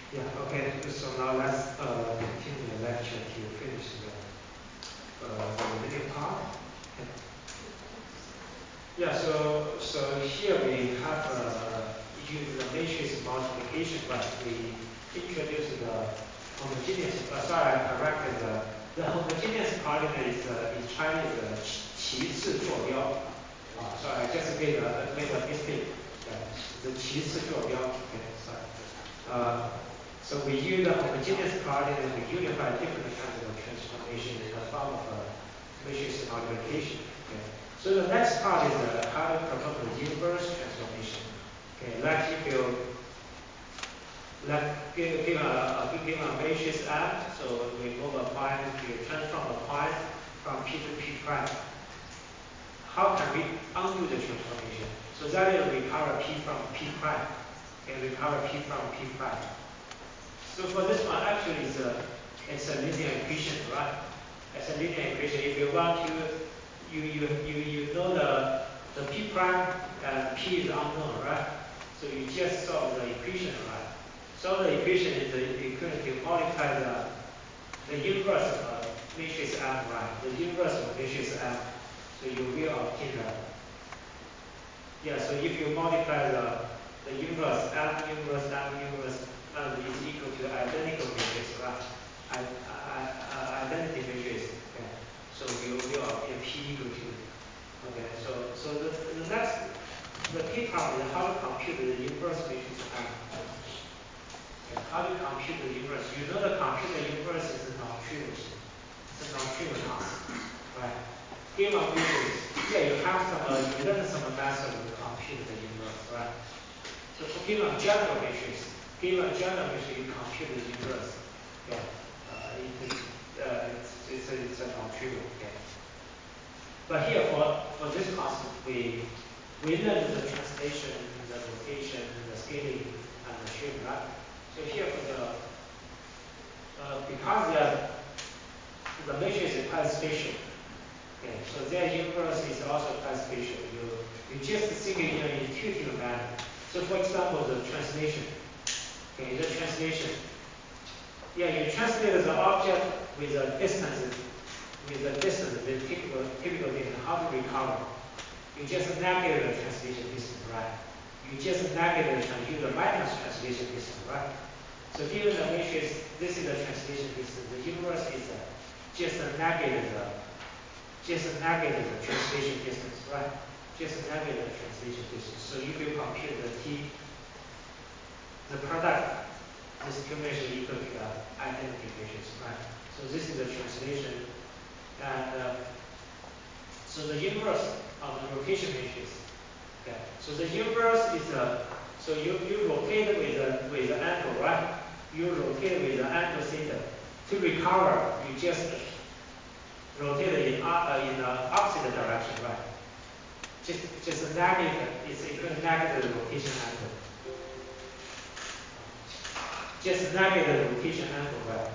Yeah, okay, so now let's continue the lecture to finish the video part. Okay. Yeah, so here we have used the matrix multiplication, but we introduced the homogeneous, sorry, I corrected the homogeneous polynomial is in Chinese 其次坐标. Sorry, I just made a mistake. Yeah, the 其次坐标. Okay, sorry. So we use the homogeneous polynomial to unify different kinds of transformation in the form of matrix multiplication. Okay. So the next part is how to perform the inverse transformation. Okay, like if you give a matrix M, so we move a point, you transform a point from P to P prime. How can we undo the transformation? So that is recover P from P prime. Okay, recover P from P prime. So for this one, actually it's a linear equation, right? It's a linear equation. If you want to, you know the P prime and P is unknown, right? So you just solve the equation, right? So the equation is equivalent to multiply the inverse of matrix M, right? The inverse of matrix M. So you will obtain so if you multiply the inverse M inverse M inverse is equal to identical matrix, right? Identity matrix. Okay. So you will obtain P equal to. Okay. So the next the key problem is how to compute the inverse matrix M. Okay. How to compute the inverse? You know the compute the inverse is a non-trivial. It's a non-trivial task, right? Given matrix, you have you learn some method to compute the inverse, right? So for given general matrix, you compute the inverse. Okay. It's a non-trivial. Okay. But here for this concept, we learn the translation, the rotation, the scaling, and the shape, right? So here for because the matrix is quite spatial. Okay, so their inverse is also quite spatial. You just think in an intuitive manner. So for example, the translation. Okay, the translation. Yeah, you translate the object with the distance, the typical distance. How to recover? You just negate the translation distance, right? You just negate the minus translation distance, right? So given the matrix, this is the translation distance. The inverse is just negate the translation distance, right? Just negate the translation distance. So if you compute the T, the product, this equation equal to the identity matrix, right? So this is the translation, and so the inverse of the rotation matrix. Okay. So the inverse is so you rotate with the angle, right? You rotate with the angle theta. To recover, you just rotate it in the opposite direction, right? Just negative, it's equal to negative rotation angle. Just negative rotation angle, right?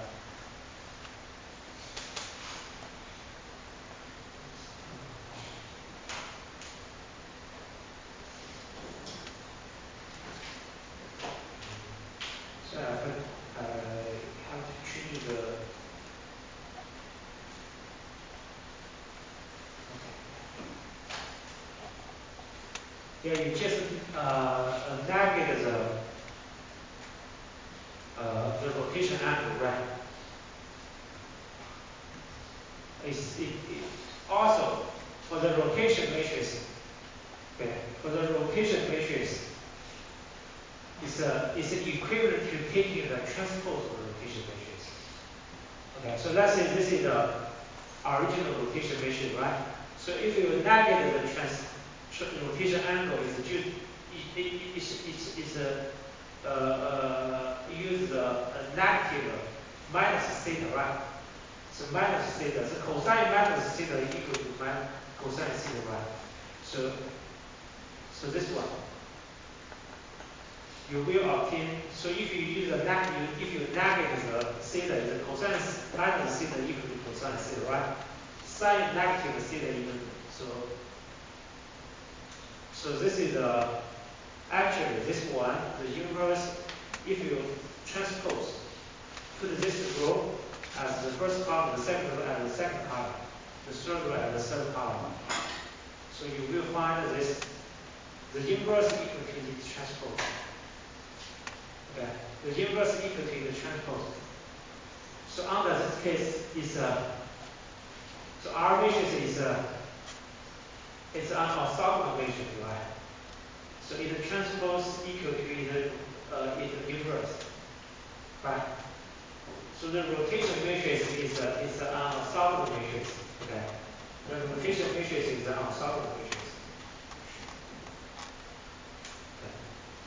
So I have to change the. Yeah, you just navigate the rotation angle, right? Also for the rotation matrix. Okay, for the rotation matrix, it's equivalent to taking the transpose of the rotation matrix. Okay, so let's say this is the original rotation matrix, right? So if you negate the rotation angle, is just use the negative minus theta, right? So minus theta, so cosine minus theta equal to cosine theta, right? So this one, you will obtain. So if you use a negative, if you negate the theta, the cosine minus theta equal to cosine theta, right? Sine negative theta equal to so this is actually this one, the inverse. If you transpose. Put this row as the first column, the second row as the second column, the third row as the third column. So you will find this, the inverse equal to the transpose. Okay, the inverse equal to the transpose. So under this case is so our matrix is it's an orthogonal matrix, right? So if the transpose equal to either the inverse, right? So the rotation matrix is an orthogonal matrix. Okay, the rotation matrix is an orthogonal matrix. Okay.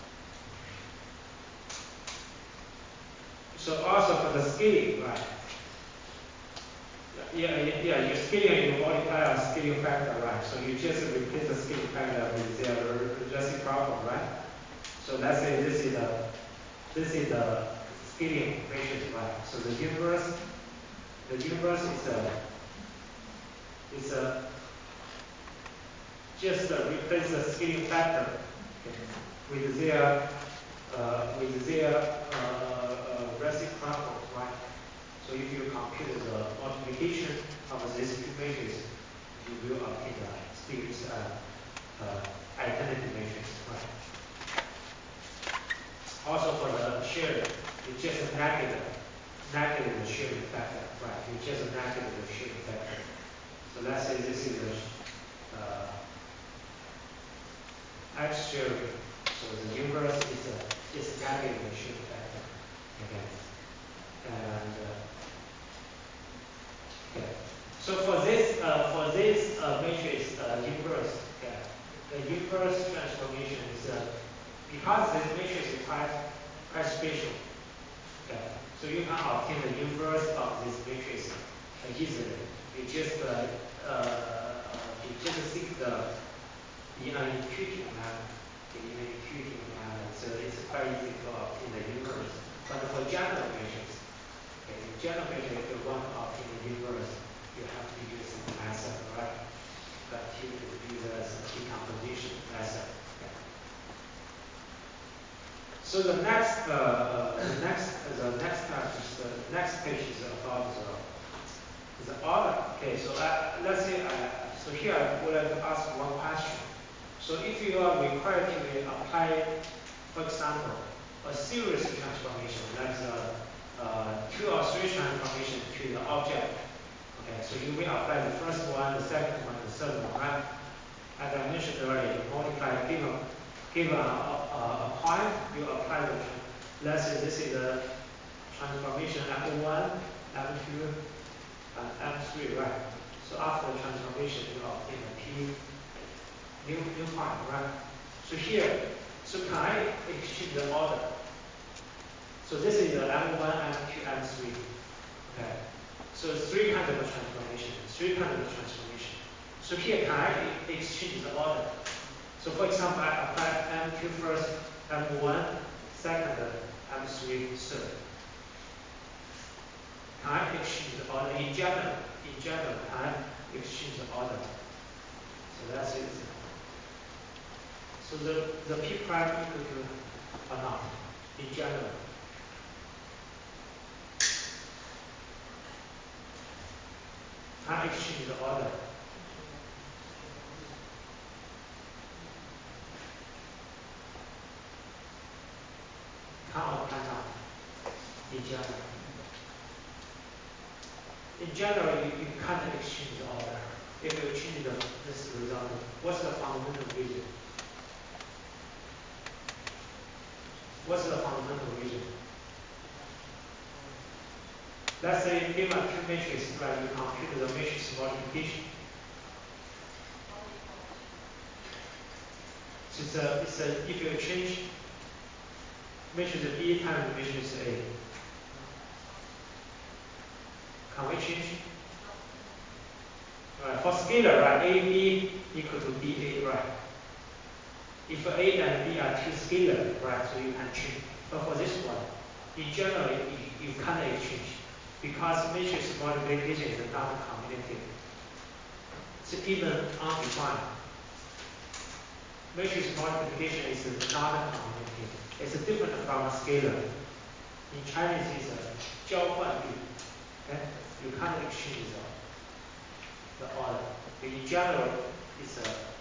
So also for the scaling, right? Yeah, your scaling, you multiply a scaling factor, right? So you just replace the scaling factor with their reciprocal, right? So let's say this is the scaling matrix, right? So the inverse is just replace the scaling factor, okay, with their reciprocal, right? So if you compute the multiplication of these two matrices, you will obtain the series identity matrix, right? Also for the sharing, it's just negative the sharing factor, right? You just negative the sharing factor. So let's say this is the X sharing. So the inverse is negative the sharing factor. Okay. And okay. So for this matrix inverse, okay, the inverse transformation is because this matrix is quite special. Okay. So you can obtain the inverse of this matrix easily. You just seek the in an intuitive manner. So it's quite easy to obtain the inverse. But for general matrix, okay, in general matrix, if you want to obtain the inverse, you have to use some method, right? But you use some decomposition method. Okay. So the next page is about the order. Okay, so let's say so here I would like to ask one question. So if you are required to apply, for example, a series transformation, like two or three transformations to the object. Okay, so you will apply the first one, the second one, the third one, right? As I mentioned earlier, you multiply, give a point, you apply the, let's say this is the transformation M1, M2, and M3, right? So after the transformation, you obtain a P new point, right? So here, so can I exchange the order? So this is the M1, M2, M3. Okay. So three kinds of transformation. So here, can I exchange the order? So for example, I apply M2 first, M1, second, M3, third. Can I exchange the order in general? Can I exchange the order? So that's it. So the P prime equal to or not in general. Can I exchange the order? Can or cannot in general? In general, you can't exchange the order. If you change this result, what's the fundamental reason? What's the fundamental reason? Let's say given two matrices, right, you compute the matrix multiplication. So if you change matrix B times matrix A, can we change? Right, for scalar, right, AB equal to BA, right? If A and B are two scalar, right, so you can change. But for this one, in general, you can't exchange because matrix multiplication is not commutative. It's even undefined. Matrix multiplication is not commutative. It's different from a scalar. In Chinese, it's a 交换币. Okay? You can't exchange the order. But in general, it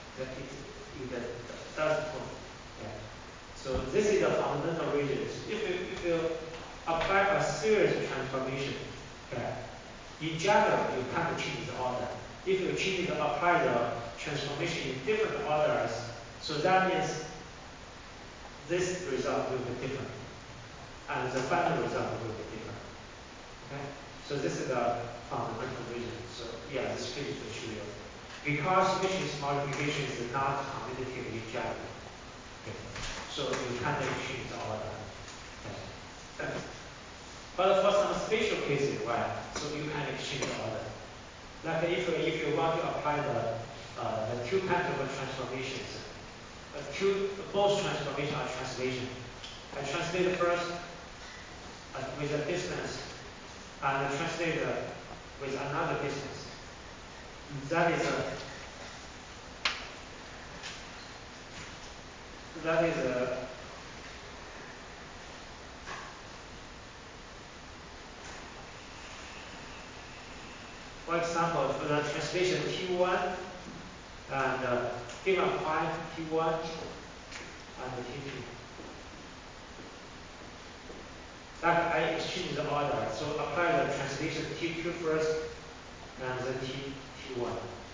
does work. Okay? So this is the fundamental reason. If you apply a series transformation, okay, in general, you can't change the order. If you apply the transformation in different orders, so that means this result will be different, and the final result will be different. Okay? So this is the fundamental reason. So yeah, this page will show you. Because matrix multiplication is not commutative in general. Okay? So you can't change the order. Okay? But for some special cases, right, so you can exchange the order. Like if you want to apply the two kinds of transformations, both transformation are translation. I translate first with a distance, and I translate with another distance. That is for example, for the translation T1 and given point T1 and T2. That I exchange the order. So apply the translation T2 first and then T1.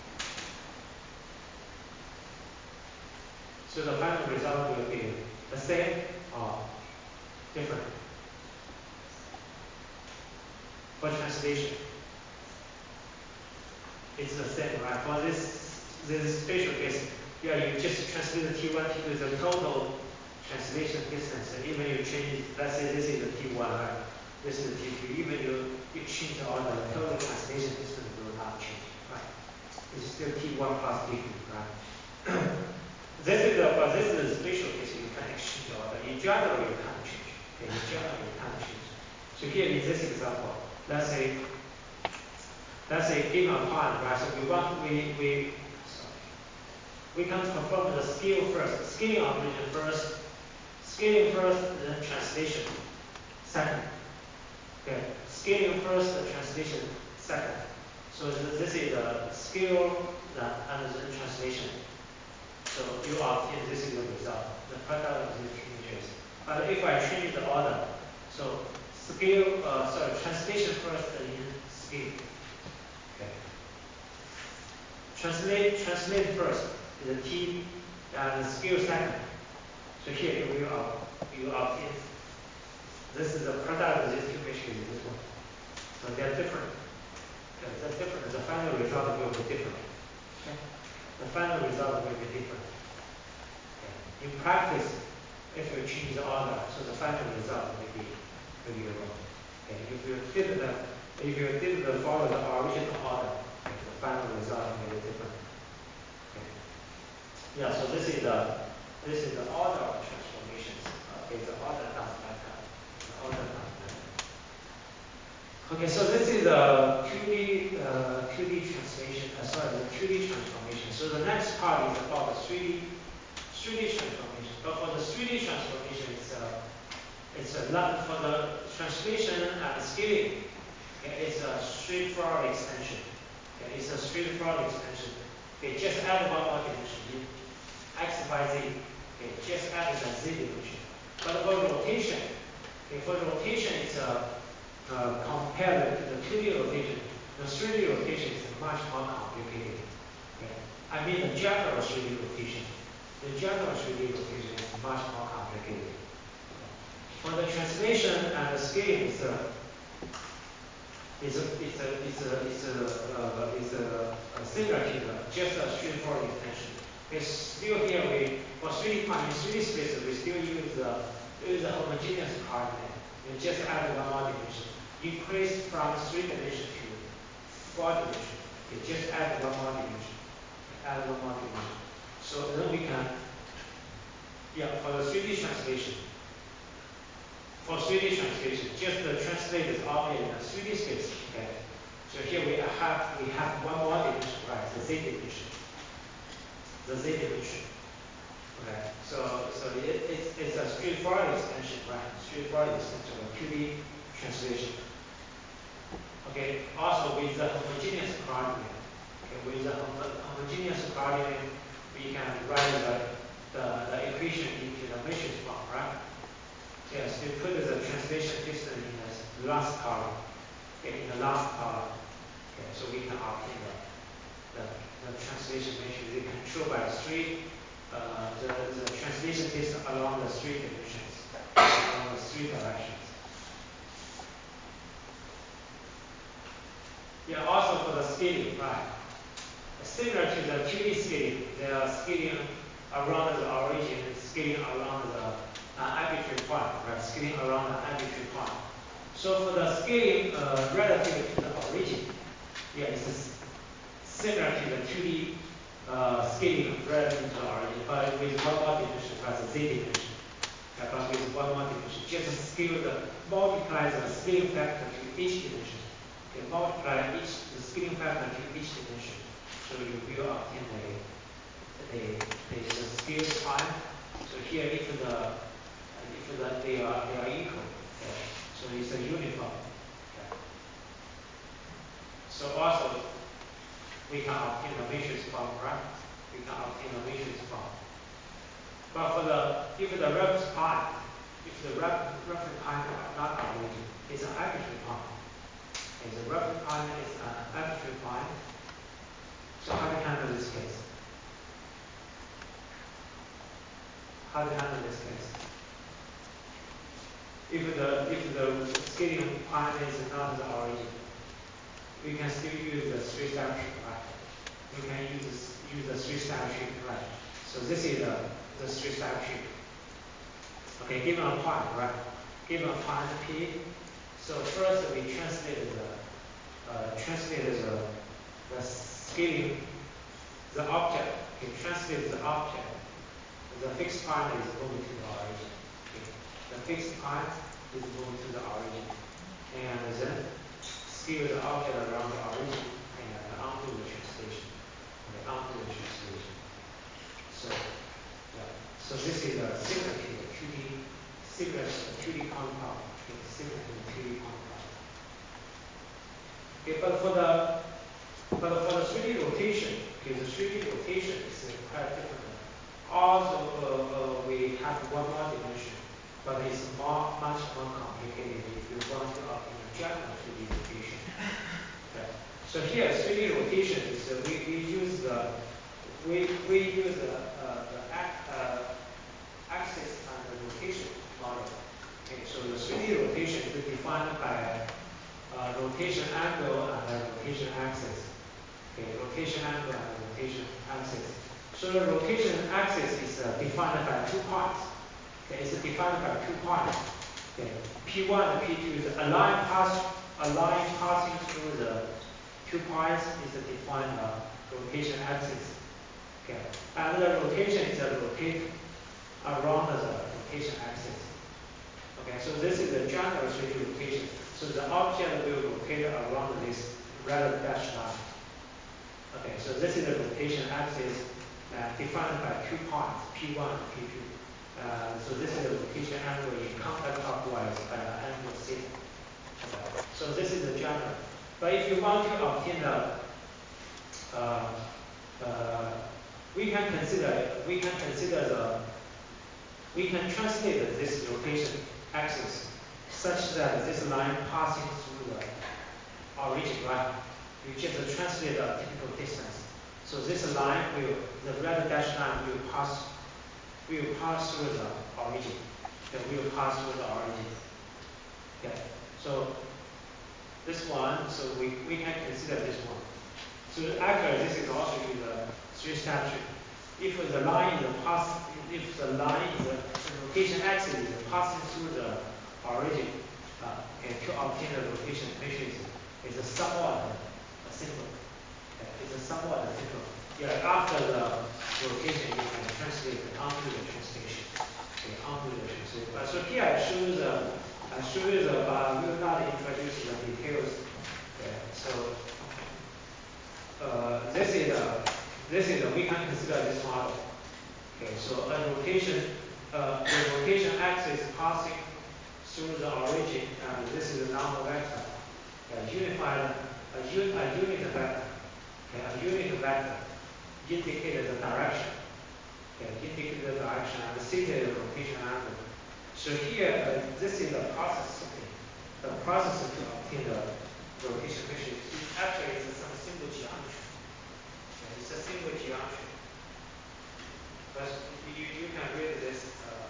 So the final result will be the same or different. For translation, it's the same, right? For this spatial case, yeah, you just translate the T1, T2 the total translation distance. And even you change, let's say this is the T1, right? This is the T2. Even you change the order, the total translation distance will not change, right? It's still T1 plus T2, right? This is the spatial case. You can exchange the order. In general, you can't change. Okay? In general, you can't change. So here in this example, let's say given a point, right? So we can perform the scale first, scaling operation first, scaling first, then translation second. Okay, scaling first, the translation second. So this is the scale and then translation. So you obtain this is the result, the product of these two images. But if I change the order, so translation first and then scale. Okay. Translate first is the T and scale second. So here you obtain this is the product of these two images in this one. So they're different. Okay, they're different. The final result will be different. Okay. The final result will be different. Okay. In practice, if you change the order, so the final result will be wrong. Okay. If you didn't follow the original order, okay, the final result will be different. Okay. Yeah. So this is the order of transformations. Okay. The order doesn't matter. The order doesn't matter. Okay. So this is the 2D translation. The 2D transformation. So the next part is about the 3D transformation. But for the 3D transformation, it's a lot for the translation and scaling. Okay, it's a straightforward extension. Okay, it's a straightforward extension. Okay, just add one more dimension. X, Y, Z. Okay, just add the Z dimension. But for rotation, it's compared to the 2D rotation. The 3D rotation is much more complicated. Okay? I mean the general 3D rotation. The general 3D rotation is much more complicated. For the translation and the scaling, it's similar to just a straightforward extension. It's still here for 3D point in 3D space we still use the homogeneous coordinate. We just add one more dimension. Increase from 3 dimension to 4 dimension. We just add one more dimension. So then we can, for the 3D translation. For 3D translation, just the translate is obvious in a 3D space. Okay. So here we have one more dimension, right? The Z dimension. Okay, it's a straightforward extension, right? Straightforward extension of 2D translation. Okay, also with the homogeneous coordinate. Okay, with the homogeneous coordinate, we can write the equation into the matrix form, right? Yes, we put the translation distance in the last column. Okay, in the last column. Okay, so we can obtain the translation matrix. We control by the translation distance along the three dimensions, along the three directions. Yeah, also for the scaling, right? Similar to the 2D scaling, they are scaling around the origin, scaling around the arbitrary point, right? Scaling around the arbitrary point. So for the scaling relative to the origin, yeah, it's similar to the 2D scaling relative to the origin, but with one more dimension, right? The z dimension. But with one more dimension, just multiply the scaling factor to each dimension. Okay, multiply the scaling factor to each dimension. So you will obtain the scale time. So here, if they are equal, okay, so it's a uniform. Okay. So also we can obtain a matrix form, right? We can obtain a matrix form. But if the reference point are not origin, it's an arbitrary point. Okay, the reference point is an arbitrary point. So how do you handle this case? How to handle this case? If the scaling point is not the origin, we can still use the three-step tree, right? We can use the three-step tree, right? So this is the three-step tree. Okay, given a point, right? Given a point P. So first we translate the scaling, the object. Okay, translate the object. The fixed point is moving to the origin. Okay. The fixed point is moving to the origin. And then scale the object around the origin and undo the translation. Okay, undo the translation. So, yeah. So this is a similar to the 2D compound. Okay, similar to the 2D compound. Okay, but for the 3D rotation, okay, the 3D rotation is quite different. Also, we have one more dimension, but it's much more complicated if you want to obtain a general 3D rotation. Okay. So here, 3D rotation is we use the axis and the rotation model. Okay. So the 3D rotation is defined by rotation angle and rotation axis. Okay, rotation angle and rotation axis. So the rotation axis is defined by 2 points. Okay, it's defined by 2 points. Okay, P1 and P2 is a line passing through the 2 points is defined rotation axis. Okay, and the rotation is rotate around the rotation axis. Okay, so this is the general 3D rotation. So the object will rotate around this red dashed line. Okay, so this is the rotation axis defined by 2 points, P1 and P2. So this is the rotation angle in counterclockwise angle θ. Okay. So this is the general. But if you want to obtain we can translate this rotation axis such that this line passing through the origin, right? You just translate the typical distance. So this line the red dashed line will pass through the origin. Okay, will pass through the origin. Okay, so this one, so we can consider this one. So actually, this is also in the 3-step tree. If the rotation axis is passing through the origin, okay, to obtain the rotation matrix is somewhat simple. Okay, it's somewhat simple. Yeah, after the rotation, you can translate onto the translation. Okay, onto the translation. So here I show you but we will not introduce the details. Okay, so this is we can consider this model. Okay, so the rotation axis passing through the origin, and this is a number vector. Unified, a unit vector. Okay, a unit vector indicates the direction. Okay, indicate the direction and theta is the rotation angle. So here, this is the process. The process to obtain the rotation ratio. Actually, it's some simple geometry. Okay, it's a simple geometry. But you can read this.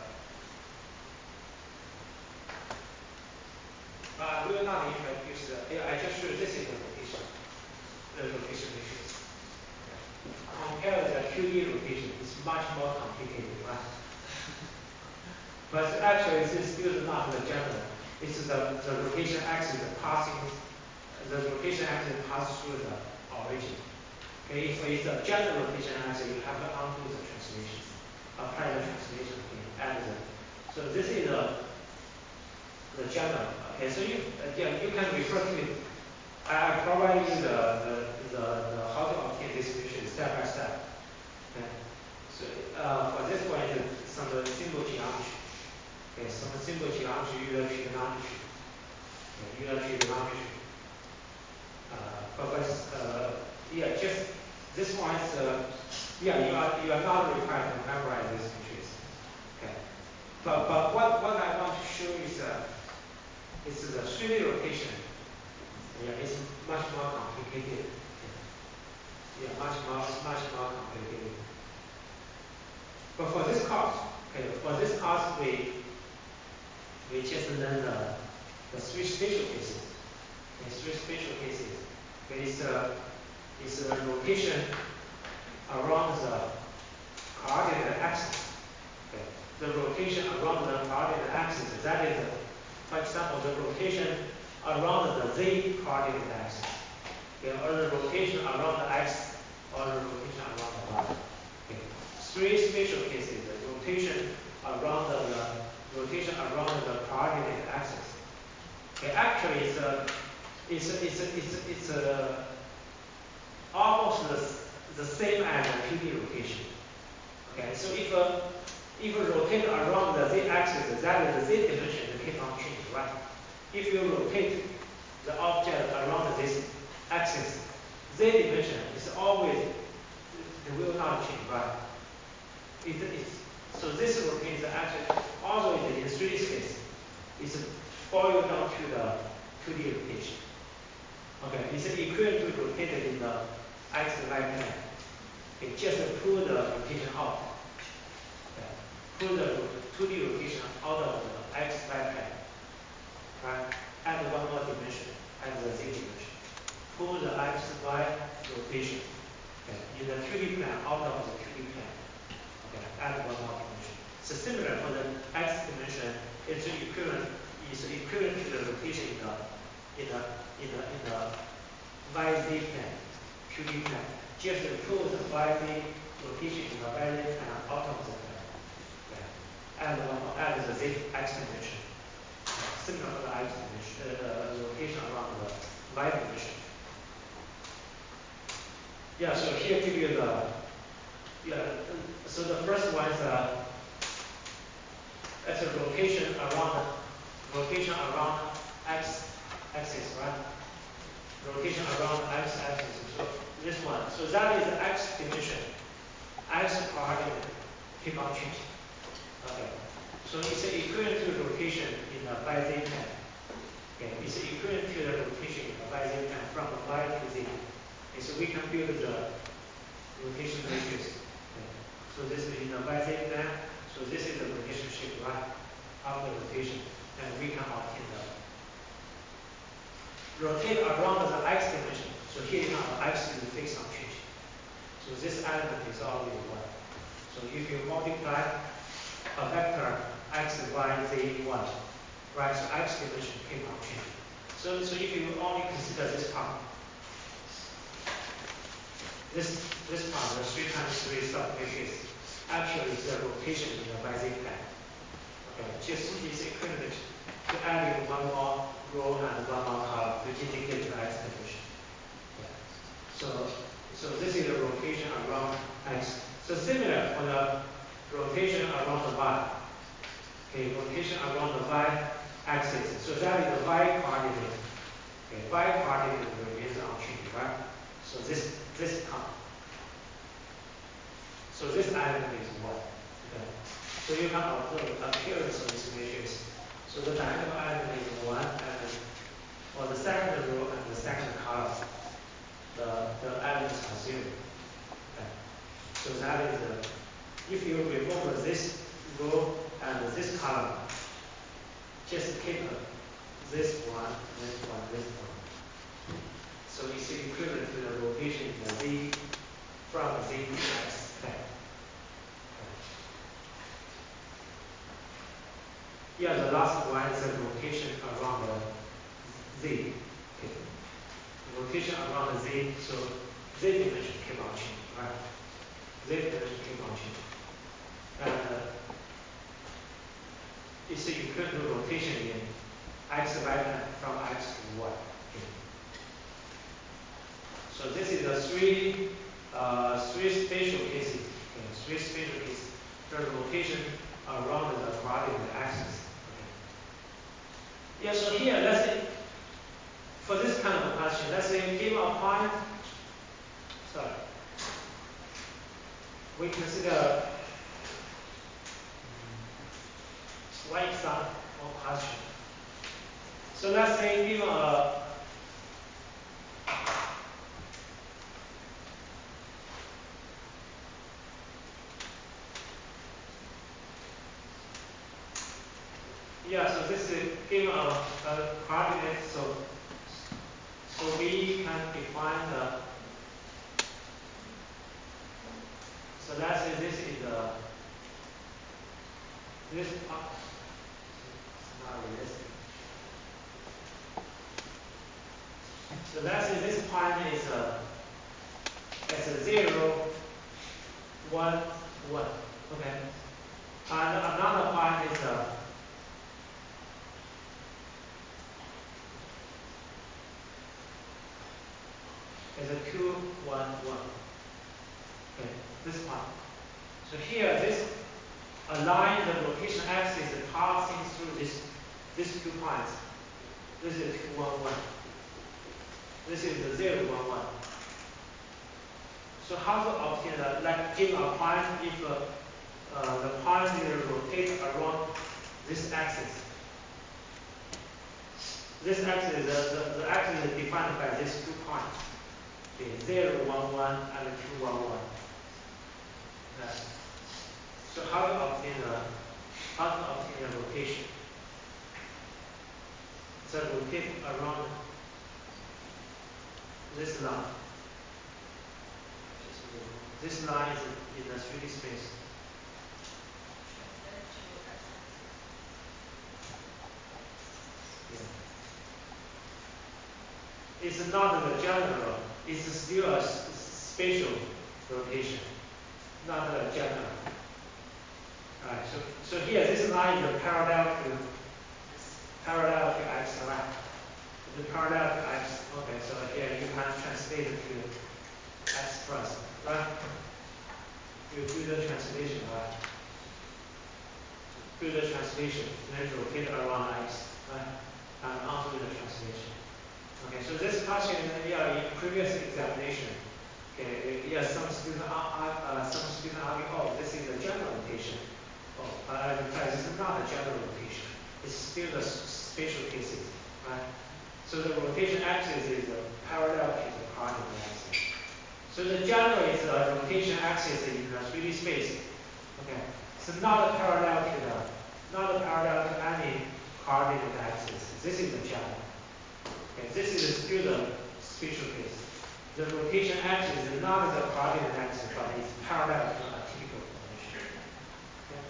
But we will not introduce. I just showed this is the rotation. The rotation ratios. Compared with the 2D rotation, it's much more complicated, right? But actually, this is still not the general. It's the rotation axis passing. The rotation axis passes through the origin. Okay, if it's a general rotation axis, you have to undo the transformation, apply the transformation again, add the. So this is the general. Okay, so you can refer to it. I provide you the how to obtain this solution step by step. Okay. So for this one, it's some simple geometry. Okay, some simple geometry, Euler trigonometry. Okay, Euler trigonometry. Yeah, just this one is yeah, you are not required to memorize these features. Okay. But what I want to show is the 3D rotation. Yeah, it's much more complicated. Yeah, much more complicated. But for this course, okay, we just learn the three spatial cases. Okay, three spatial cases. Okay, it's a rotation around the coordinate axis. Okay. The rotation around the coordinate axis, that is, for example, the rotation around the z coordinate axis. Okay, or the rotation around the x, or the rotation around the y. Okay. Three spatial cases: the rotation around the coordinate axis. Okay, actually, it's almost the same as a 2D rotation. Okay, so if you rotate around the z-axis, that is the z dimension that keep on changing, right? If you rotate the object around this axis, z dimension is always, it will not change, right? So this rotation actually also in 3D space is boiled down to the 2D rotation. Okay, it's equivalent to rotated in the x and y plane. Okay, just pull the rotation out. Okay. Pull the 2D rotation out of the x, y plane. Right? Add one more dimension, add the z dimension. Pull the x, y rotation. Okay. In the 2D plane, out of the 2D plane. Okay, add one more dimension. So similar for the x dimension, it's equivalent to the rotation in the YZ plane, 2D plane. Just pull the YZ rotation in the YZ plane out of the plane. Okay. Add the Z x dimension. Similar for the x dimension, rotation around the y dimension. Yeah, so here give you so the first one is it's a rotation around x axis, right? Rotation around x axis. So this one. So that is the x dimension. X coordinate keep on changing. Okay. So it's equivalent to the rotation in the YZ plane. Okay. It's equivalent to the rotation in the YZ plane from Y to Z. Okay. So we can build the rotation ratios. Okay. So this is in the YZ plane. So this is the relationship, right? After rotation. And we can obtain the rotate around the x dimension. So here now the x is fixed on change. So this element is always 1. So if you multiply a vector x, y, z, 1, right? So x dimension keep on changing. So if you only consider this part, this part, the 3 times 3 submatrix, actually is the rotation in the YZ plane. Okay, just is equivalent to adding one more row and one more column to indicate the x dimension. Okay. So this is the rotation around x. So similar rotation around the y. Okay, rotation around the y axis. So that is the y coordinate. Okay, y coordinate remains unchanged, right? So this comes. So this element is 1. Okay. So you can observe the appearance of this matrix. So the diagonal element is 1, and for the second row and the second column, the elements are 0. Okay. So that is if you remove this row and this column, just keep this one, this one, this one. So it's equivalent to the rotation in the z from z to x. Okay. Yeah, the last one is the rotation around the z. Okay. Rotation around the z, so z dimension keep on changing, right? Z dimension keep on changing. And it's equal to rotation in x vector from x to y. Okay. So this is the three spatial cases. Okay. Three spatial cases. The rotation around the coordinate axis. Okay. Yeah. So here, let's say for this kind of question, let's say given a point. Sorry. We consider one example or question. So let's say given a so this is given a coordinate, so we can define the, so let's say this is this part, it's not realistic. So let's say this point is it's a 0, 1, 1, okay? And another point is a 2, 1, 1. Okay, this point. So here, this align the rotation axis passing through these 2 points. This is 2, 1, 1. This is the 0, 1, 1. So how to obtain that? Like given a point, if the point will rotate around this axis. This axis, the axis is defined by these 2 points. Okay, 0, 1, 1, and 2, 1, 1. Okay. So how to obtain the rotation? So rotate around this line. This line is in the 3D space. Yeah. It's not the general, it's still a spatial rotation, not the general. Alright, so here this line is parallel to x, right? The parallel to x. Okay, so here you can translate it to x plus, right? You do the translation, right? Do the translation, then rotate around x, right? And undo the translation. Okay, so this question, in previous examination, okay, some students argue, oh, this is a general rotation. Oh, this is not a general rotation. It's still the spatial cases, right? So the rotation axis is parallel to the coordinate axis. So the general is the rotation axis in the 3D space. Okay. So not parallel to any coordinate axis. This is the general. Okay. This is still the spatial case. The rotation axis is not the coordinate axis, but it's parallel to a typical formation. Okay.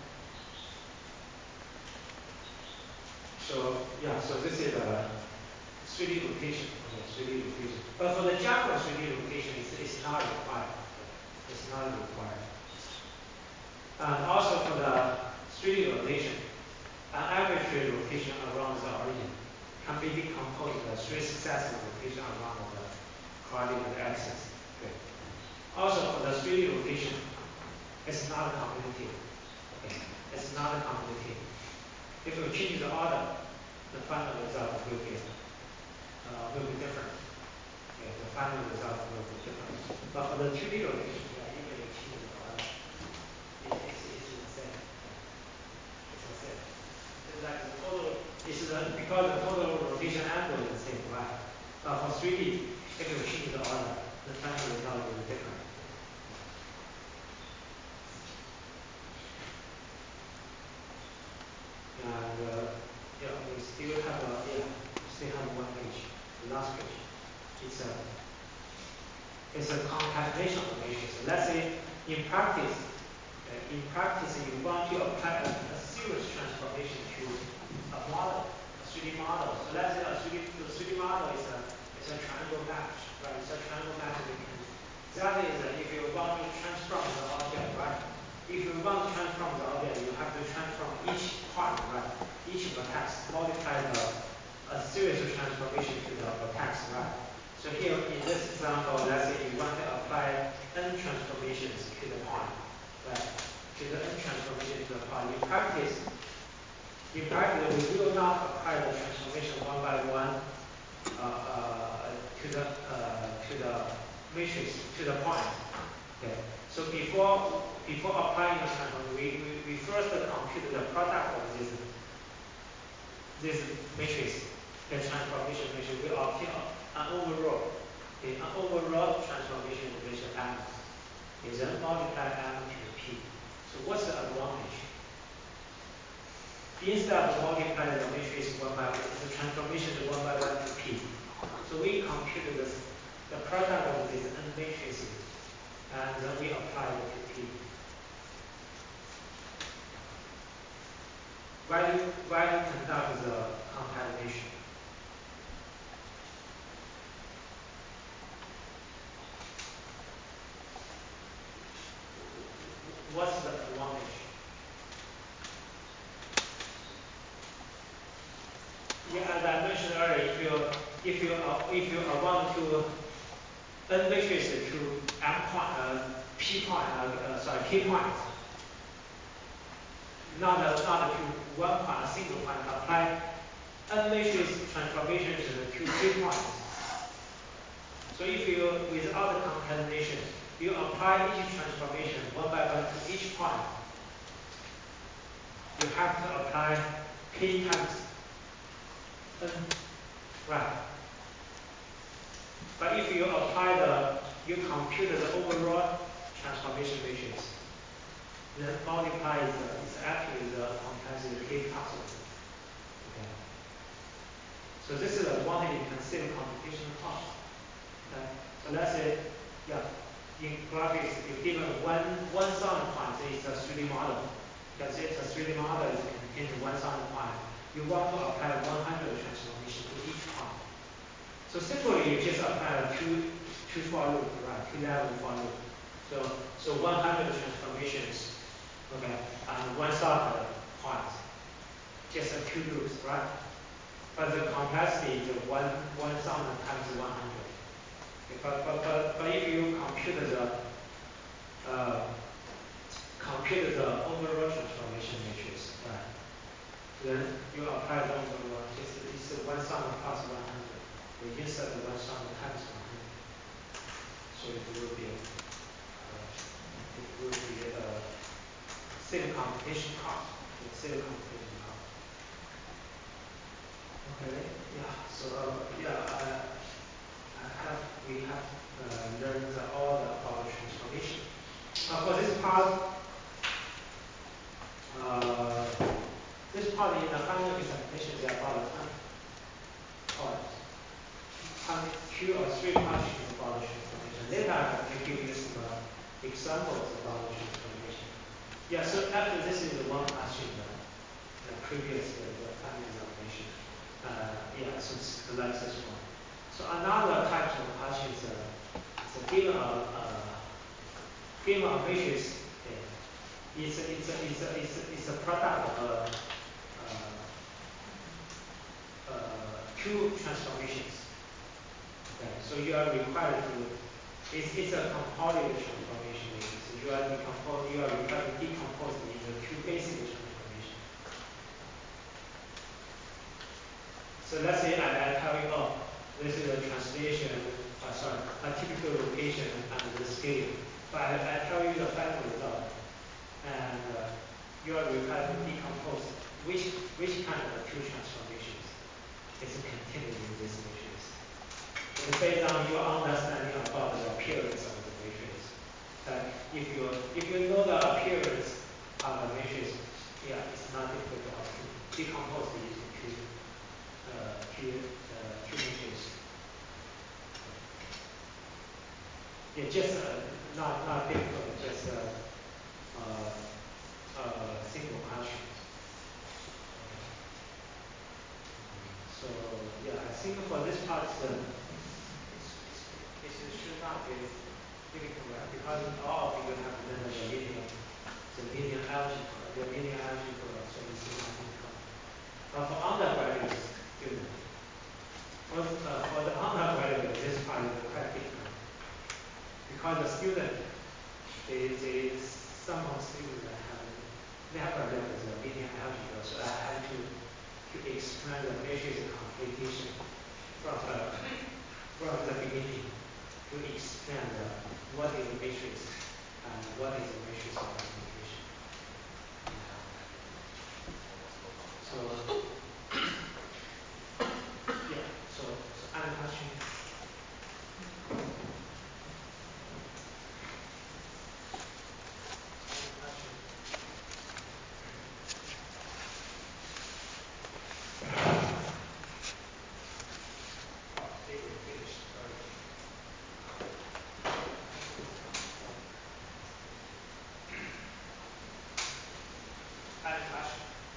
So this is a 3D rotation. Okay, 3D rotation. But for the general 3D rotation, it's not required. It's not required. And also for the 3D rotation, an arbitrary rotation around the origin can be decomposed into 3 successive rotations around the coordinate axis. Okay. Also for the 3D rotation, it's not commutative. Okay. It's not complicated. If you change the order, the final result will be different. Okay, the final result will be different. But for the 2D rotation, yeah, even if you change the order, it's the same. It's the same. It's like the total. Because the total rotation angle is the same, right? But for 3D, if you change the order, the final result will be different. And yeah, we still have one page, the last page. It's a concatenation of matrix. Let's say in practice, you want to apply a series transformation to a model, a 3D model. So let's say the 3D model is a triangle match, right? It's a triangle match. That is, if you want to transform the object, right? If you want to transform the object, you have to transform each part, right? Each vertex, multiply a series of transformation to the vertex, right? So here in this example, let's say you want to apply n transformations to the point, right? To the n transformation to the point. In practice, we will not apply the transformation one by one to the matrix, to the point. Okay. So before applying the transformation, we first compute the product of this matrix, the transformation matrix. We obtain an overall transformation relation M. Is then multiply M to P. So what's the advantage? Instead of multiplying the matrix one by one, the transformation is one by one to P. So we compute the product of these n matrices, and then we apply it to P. Why do you conduct the concatenation? What's the advantage? Yeah, as I mentioned earlier, if you want to n matrix to m point, p point, k points, not to one point, a single point, apply n matrix transformations to k points. So if you, without the concatenation, you apply each transformation one by one to each point, you have to apply k times n, right? But if you you compute the overall transformation matrix, then multiply is actually the composite k possible. Okay. So this is one you can save computational cost. Okay. So let's say, yeah, in graphics, if given one sound point, say it's a 3D model. You can say it's a 3D model is contained one sound point. You want to apply 100 transformation to each point. So simply you just apply two for loop, right? Two level for loop. So 100 transformations, okay, and one sound point. Just two loops, right? But the complexity is one sound times 100. Okay, but if you compute the overall transformation matrix, right? Then you apply the overall. It's one sound plus 100. We just set the one sound times 100. So it will be same computation cost. Same computation cost. Okay. Yeah. So we have learned all about transformation. For this part in the final examination is about two or three questions about the transformation. Later I can give you some examples about the transformation. Yeah, so after this is the one question, the previous the final examination. Yeah, so select this one. So another type of question is given a matrix. It's a product of two transformations. Okay, so you are required to. It's a composite transformation matrix. you are required to decompose into two basic transformations. So let's say I tell you, oh, this is a translation, a typical location and the scale. But I tell you the final result, and you are required to decompose which kind of two transformations is contained in this matrix. It's based on your understanding about the appearance of the matrix. If you know the appearance of the matrix, yeah, it's not difficult to decompose it into two matrices. Yeah, just not difficult, just simple question. So yeah, I think for this part, it should not be difficult, right? Because all of you have done the linear algebra, so this is not difficult. But for undergraduate students, for the undergraduate, this part is quite difficult because the student, some of students have never learned the linear algebra, so I have to explain the matrix computation from the beginning to explain what is a matrix and what is a matrix multiplication. So yeah, so other question? Other question? Oh, they will finish. Sorry. Other question?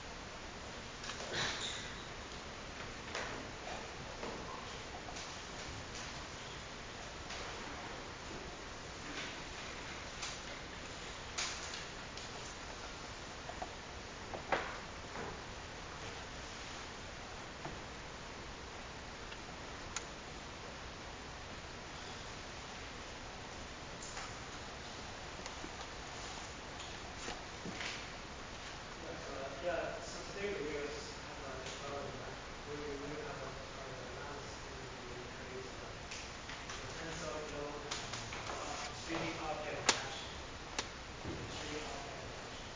Yeah, so today we will have a tutorial. We will have a tutorial analysis to create the tensor flow, 3D object action, 3D object action.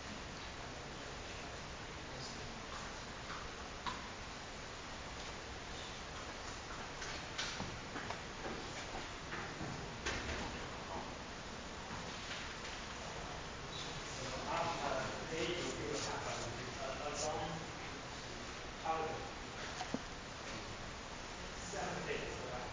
So after today, you will have a long holiday, 7 days, right?